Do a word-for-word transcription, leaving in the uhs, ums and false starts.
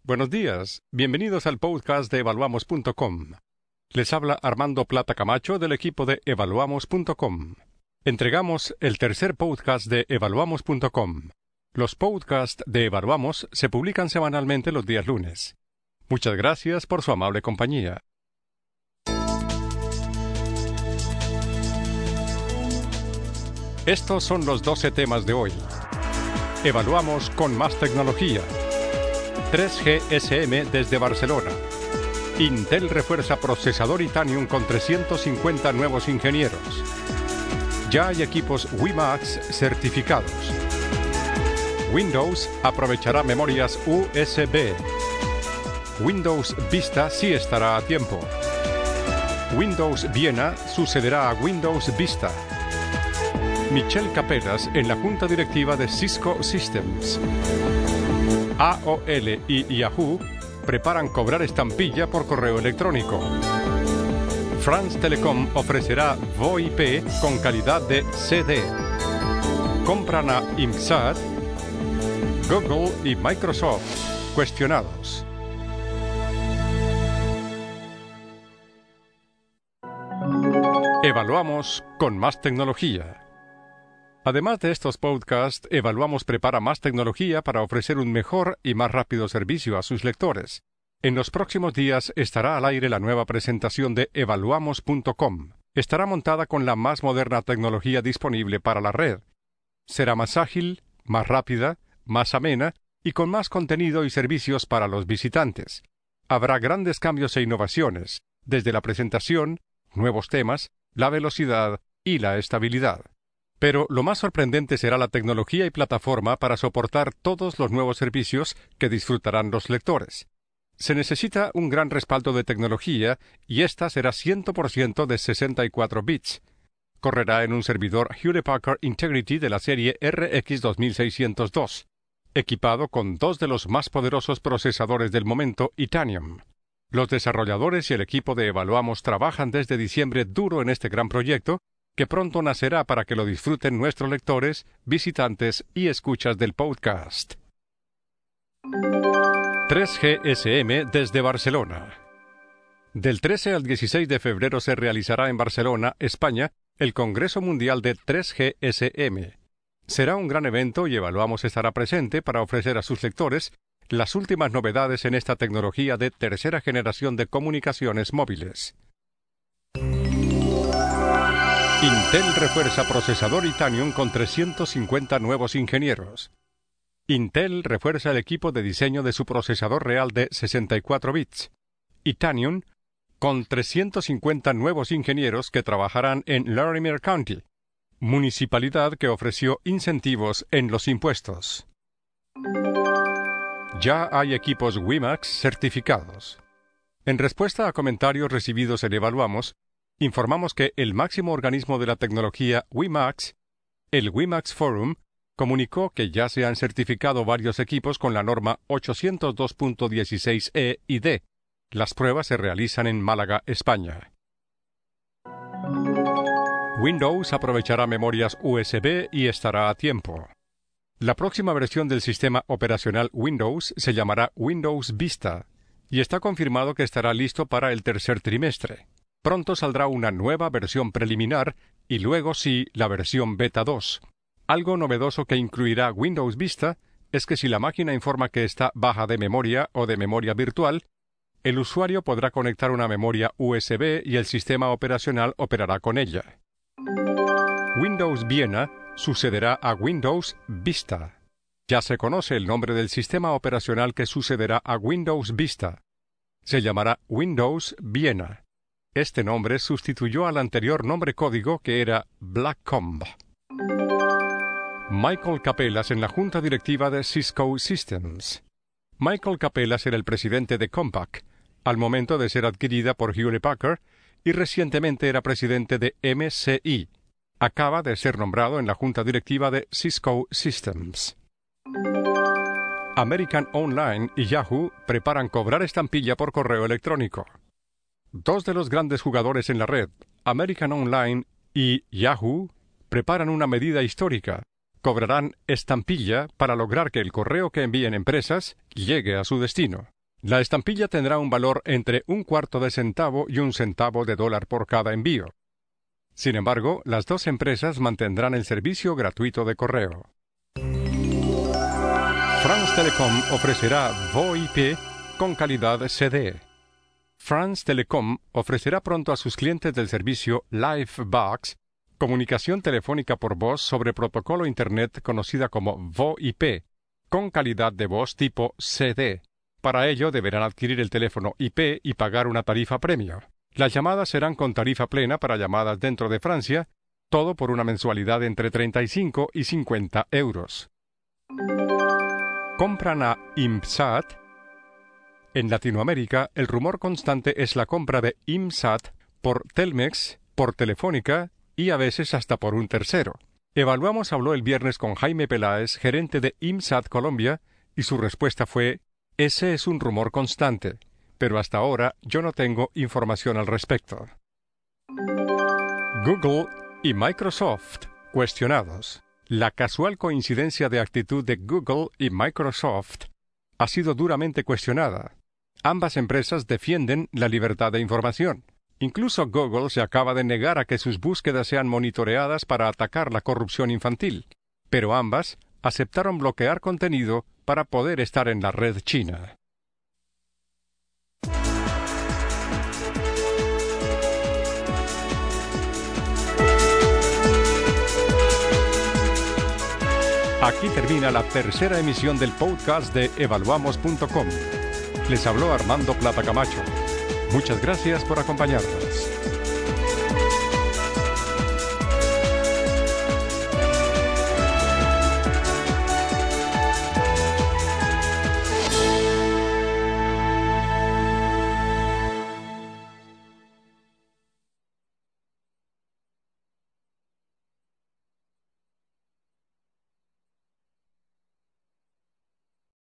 Buenos días, bienvenidos al podcast de evaluamos punto com. Les habla Armando Plata Camacho del equipo de evaluamos punto com. Entregamos el tercer podcast de evaluamos punto com. Los podcasts de Evaluamos se publican semanalmente los días lunes. Muchas gracias por su amable compañía. Estos son los doce temas de hoy. Evaluamos con más tecnología. tres G S M desde Barcelona. Intel refuerza procesador Itanium con trescientos cincuenta nuevos ingenieros. Ya hay equipos WiMAX certificados. Windows aprovechará memorias U S B. Windows Vista sí estará a tiempo. Windows Viena sucederá a Windows Vista. Michel Capelas en la junta directiva de Cisco Systems. A O L y Yahoo preparan cobrar estampilla por correo electrónico. France Telecom ofrecerá VoIP con calidad de C D. Compran a IMSAT. Google y Microsoft cuestionados. Evaluamos con más tecnología. Además de estos podcasts, Evaluamos prepara más tecnología para ofrecer un mejor y más rápido servicio a sus lectores. En los próximos días estará al aire la nueva presentación de evaluamos punto com. Estará montada con la más moderna tecnología disponible para la red. Será más ágil, más rápida, más amena y con más contenido y servicios para los visitantes. Habrá grandes cambios e innovaciones, desde la presentación, nuevos temas, la velocidad y la estabilidad. Pero lo más sorprendente será la tecnología y plataforma para soportar todos los nuevos servicios que disfrutarán los lectores. Se necesita un gran respaldo de tecnología y esta será cien por ciento de sesenta y cuatro bits. Correrá en un servidor Hewlett Packard Integrity de la serie R X dos mil seiscientos dos, equipado con dos de los más poderosos procesadores del momento, Itanium. Los desarrolladores y el equipo de Evaluamos trabajan desde diciembre duro en este gran proyecto, que pronto nacerá para que lo disfruten nuestros lectores, visitantes y escuchas del podcast. tres G S M desde Barcelona. Del trece al dieciséis de febrero se realizará en Barcelona, España, el Congreso Mundial de tres G S M. Será un gran evento y Evaluamos estará presente para ofrecer a sus lectores las últimas novedades en esta tecnología de tercera generación de comunicaciones móviles. Intel refuerza procesador Itanium con trescientos cincuenta nuevos ingenieros. Intel refuerza el equipo de diseño de su procesador real de sesenta y cuatro bits, Itanium, con trescientos cincuenta nuevos ingenieros que trabajarán en Larimer County, municipalidad que ofreció incentivos en los impuestos. Ya hay equipos WiMAX certificados. En respuesta a comentarios recibidos en Evaluamos, informamos que el máximo organismo de la tecnología WiMAX, el WiMAX Forum, comunicó que ya se han certificado varios equipos con la norma ochocientos dos punto dieciséis E y D. Las pruebas se realizan en Málaga, España. Windows aprovechará memorias U S B y estará a tiempo. La próxima versión del sistema operacional Windows se llamará Windows Vista y está confirmado que estará listo para el tercer trimestre. Pronto saldrá una nueva versión preliminar y luego sí la versión Beta dos. Algo novedoso que incluirá Windows Vista es que si la máquina informa que está baja de memoria o de memoria virtual, el usuario podrá conectar una memoria U S B y el sistema operacional operará con ella. Windows Viena sucederá a Windows Vista. Ya se conoce el nombre del sistema operacional que sucederá a Windows Vista. Se llamará Windows Viena. Este nombre sustituyó al anterior nombre código que era Blackcomb. Michael Capelas en la junta directiva de Cisco Systems. Michael Capelas era el presidente de Compaq, al momento de ser adquirida por Hewlett Packard, y recientemente era presidente de M C I. Acaba de ser nombrado en la junta directiva de Cisco Systems. American Online y Yahoo preparan cobrar estampilla por correo electrónico. Dos de los grandes jugadores en la red, American Online y Yahoo, preparan una medida histórica, cobrarán estampilla para lograr que el correo que envíen empresas llegue a su destino. La estampilla tendrá un valor entre un cuarto de centavo y un centavo de dólar por cada envío. Sin embargo, las dos empresas mantendrán el servicio gratuito de correo. France Telecom ofrecerá VoIP con calidad C D. France Telecom ofrecerá pronto a sus clientes del servicio Livebox comunicación telefónica por voz sobre protocolo Internet conocida como VoIP, con calidad de voz tipo C D. Para ello deberán adquirir el teléfono I P y pagar una tarifa premium. Las llamadas serán con tarifa plena para llamadas dentro de Francia, todo por una mensualidad entre treinta y cinco y cincuenta euros. ¿Compran a IMSAT? En Latinoamérica, el rumor constante es la compra de IMSAT por Telmex, por Telefónica y a veces hasta por un tercero. Evaluamos habló el viernes con Jaime Peláez, gerente de IMSAT Colombia, y su respuesta fue: ese es un rumor constante, pero hasta ahora yo no tengo información al respecto. Google y Microsoft cuestionados. La casual coincidencia de actitud de Google y Microsoft ha sido duramente cuestionada. Ambas empresas defienden la libertad de información. Incluso Google se acaba de negar a que sus búsquedas sean monitoreadas para atacar la corrupción infantil, pero ambas aceptaron bloquear contenido para poder estar en la red china. Aquí termina la tercera emisión del podcast de evaluamos punto com. Les habló Armando Plata Camacho. Muchas gracias por acompañarnos.